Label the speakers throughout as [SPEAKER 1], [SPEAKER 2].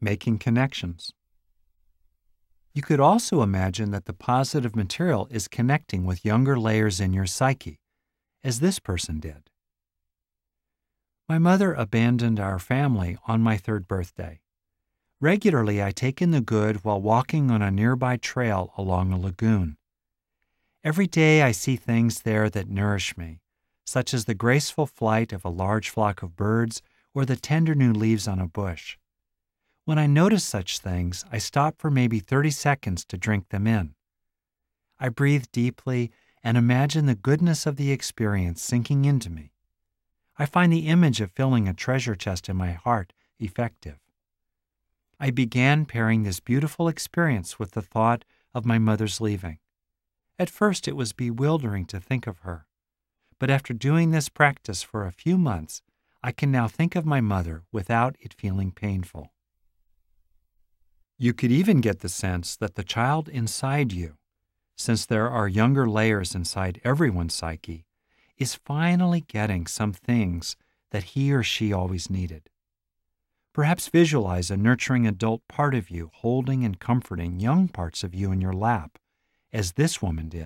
[SPEAKER 1] making connections. You could also imagine that the positive material is connecting with younger layers in your psyche, as this person did. My mother abandoned our family on my 3rd birthday. Regularly, I take in the good while walking on a nearby trail along a lagoon. Every day I see things there that nourish me, such as the graceful flight of a large flock of birds or the tender new leaves on a bush. When I notice such things, I stop for maybe 30 seconds to drink them in. I breathe deeply and imagine the goodness of the experience sinking into me. I find the image of filling a treasure chest in my heart effective. I began pairing this beautiful experience with the thought of my mother's leaving. At first, it was bewildering to think of her. But after doing this practice for a few months, I can now think of my mother without it feeling painful. You could even get the sense that the child inside you, since there are younger layers inside everyone's psyche, is finally getting some things that he or she always needed. Perhaps visualize a nurturing adult part of you holding and comforting young parts of you in your lap, as this woman did.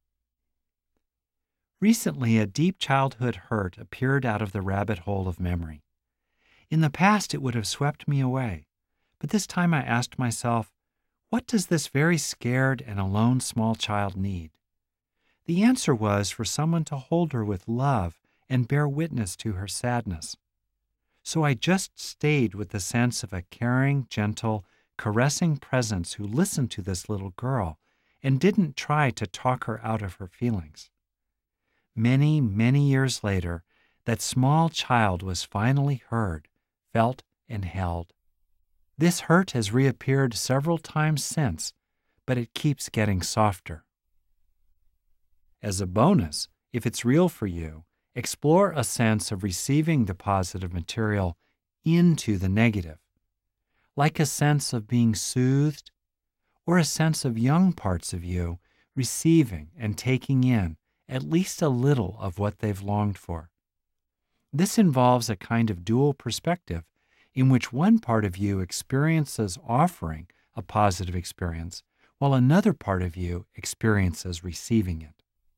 [SPEAKER 1] Recently, a deep childhood hurt appeared out of the rabbit hole of memory. In the past, it would have swept me away, but this time I asked myself, what does this very scared and alone small child need? The answer was for someone to hold her with love and bear witness to her sadness. So I just stayed with the sense of a caring, gentle, caressing presence who listened to this little girl and didn't try to talk her out of her feelings. Many, many years later, that small child was finally heard, felt, and held. This hurt has reappeared several times since, but it keeps getting softer. As a bonus, if it's real for you, explore a sense of receiving the positive material into the negative, like a sense of being soothed or a sense of young parts of you receiving and taking in at least a little of what they've longed for. This involves a kind of dual perspective in which one part of you experiences offering a positive experience, while another part of you experiences receiving it.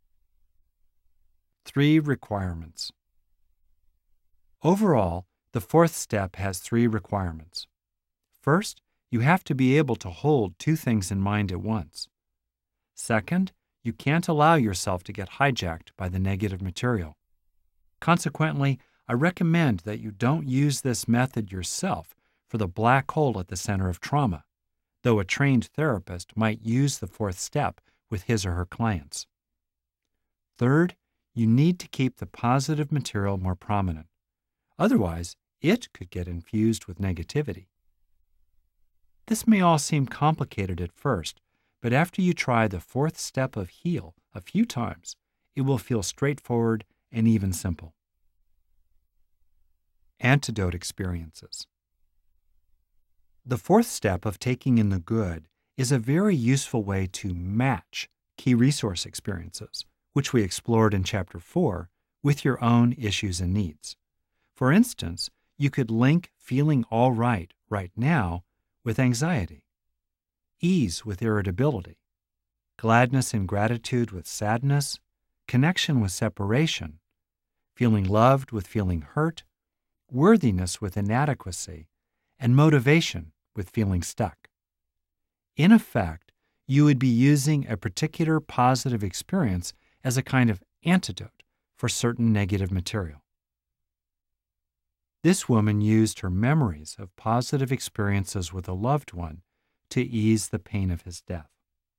[SPEAKER 1] 3 requirements. Overall, the 4th step has 3 requirements. First, you have to be able to hold 2 things in mind at once. Second, you can't allow yourself to get hijacked by the negative material. Consequently, I recommend that you don't use this method yourself for the black hole at the center of trauma, though a trained therapist might use the 4th step with his or her clients. Third, you need to keep the positive material more prominent. Otherwise, it could get infused with negativity. This may all seem complicated at first, but after you try the 4th step of HEAL a few times, it will feel straightforward and even simple. Antidote experiences. The 4th step of taking in the good is a very useful way to match key resource experiences, which we explored in Chapter 4, with your own issues and needs. For instance, you could link feeling all right now with anxiety, ease with irritability, gladness and gratitude with sadness, connection with separation, feeling loved with feeling hurt, worthiness with inadequacy, and motivation with feeling stuck. In effect, you would be using a particular positive experience as a kind of antidote for certain negative material. This woman used her memories of positive experiences with a loved one to ease the pain of his death.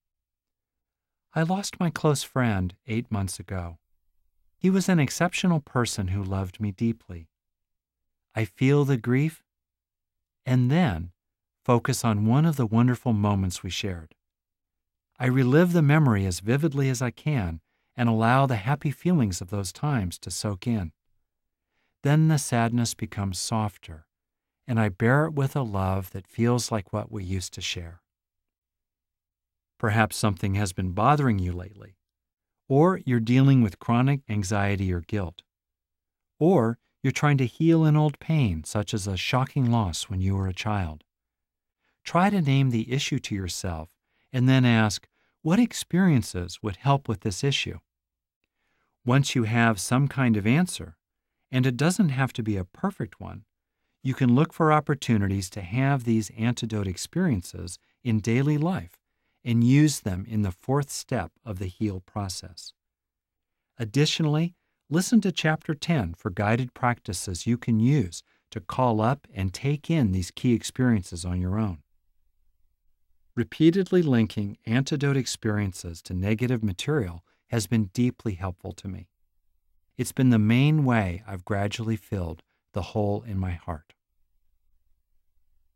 [SPEAKER 1] I lost my close friend 8 months ago. He was an exceptional person who loved me deeply. I feel the grief and then focus on one of the wonderful moments we shared. I relive the memory as vividly as I can and allow the happy feelings of those times to soak in. Then the sadness becomes softer, and I bear it with a love that feels like what we used to share. Perhaps something has been bothering you lately, or you're dealing with chronic anxiety or guilt, or you're trying to heal an old pain such as a shocking loss when you were a child. Try to name the issue to yourself and then ask, what experiences would help with this issue? Once you have some kind of answer, and it doesn't have to be a perfect one, you can look for opportunities to have these antidote experiences in daily life and use them in the fourth step of the heal process. Additionally, listen to Chapter 10 for guided practices you can use to call up and take in these key experiences on your own. Repeatedly linking antidote experiences to negative material has been deeply helpful to me. It's been the main way I've gradually filled the hole in my heart.